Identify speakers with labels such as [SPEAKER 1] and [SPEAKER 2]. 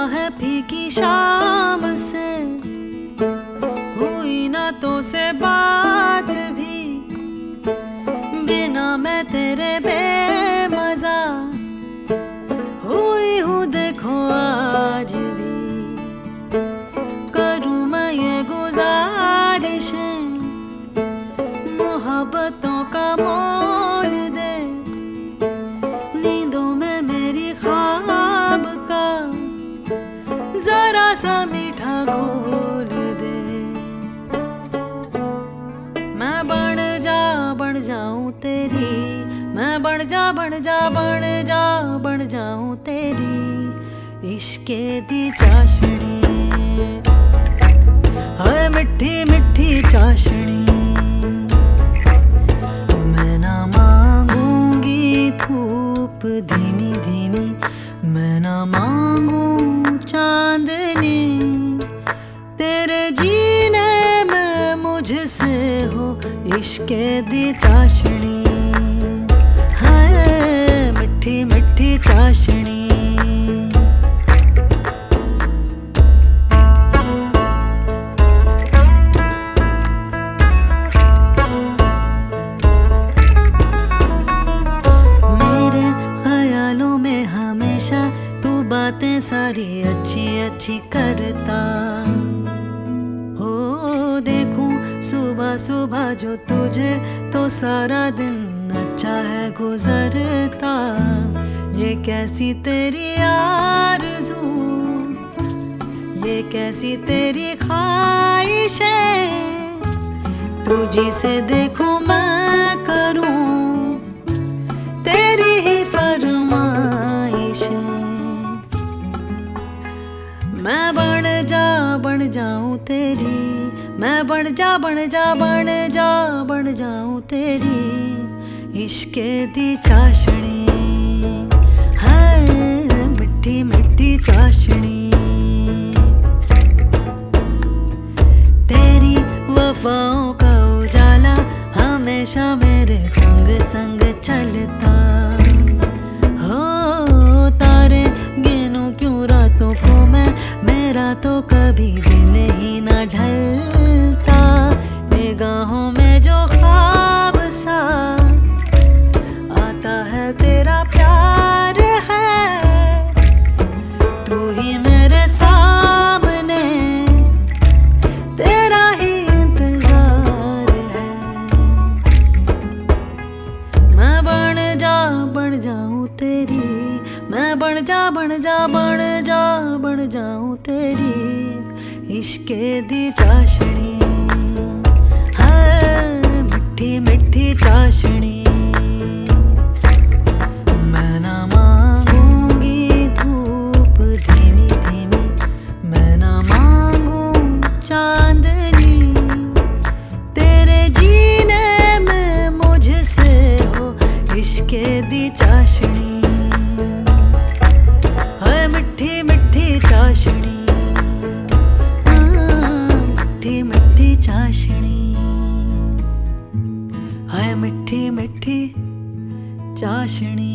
[SPEAKER 1] है फीकी शाम से, हुई ना तो से बात भी, बिना मैं तेरे बेमजा हुई हूँ देखो आज भी। करूँ मैं ये गुजारिश, मोहब्बतों का मोल दे, नींदों में मेरी ख्वाब का जरा सा मीठा घोल दे। मैं बन जाऊं तेरी, मैं बन जाऊं तेरी इश्के दी चाशनी, हाय मिठी मिठी चाशनी। मैं ना मांगूंगी धूप धीमी धीमी, मैं ना मांगू चांदनी, तेरे जीने में मुझसे हो इश्के दी चाशनी, हाय मिठी मिठी चाशनी। मेरे ख्यालों में हमेशा तू बातें सारी अच्छी अच्छी करता हो, देखूं सुबह सुबह जो तुझे तो सारा दिन अच्छा है गुजरता। ये कैसी तेरी आरज़ू, ये कैसी तेरी ख्वाहिश है, तुझी से देखूं मैं करूं तेरी ही फरमाइश। मैं बन जाऊं तेरी, मैं बन जाऊं तेरी इश्के दी चाशनी, हाय मिठी मिठी चाशनी। तेरी वफाओं का उजाला हमेशा मेरे संग संग चलता हो, तारे गिनूं क्यों रातों को मैं, मेरा तो कभी दिन ही न ढलता। निगाहों में जो ख्वाब सा आता है तेरा प्यार है, तू ही मेरे सामने, तेरा ही इंतजार है। मैं बन जाऊं तेरी, मैं बन जाऊं तेरी इश्के दी चाशनी, हाय मिठी मिठी चाशनी। मैं ना मांगूंगी धूप धीमी धीमी, मैं ना मांगू चांदनी, तेरे जीने में मुझसे हो इश्के दी चाशनी, हाय मिठी मिठी चाशनी, मिठी मिठी चाशनी, हाय मिठी मिठी चाशनी।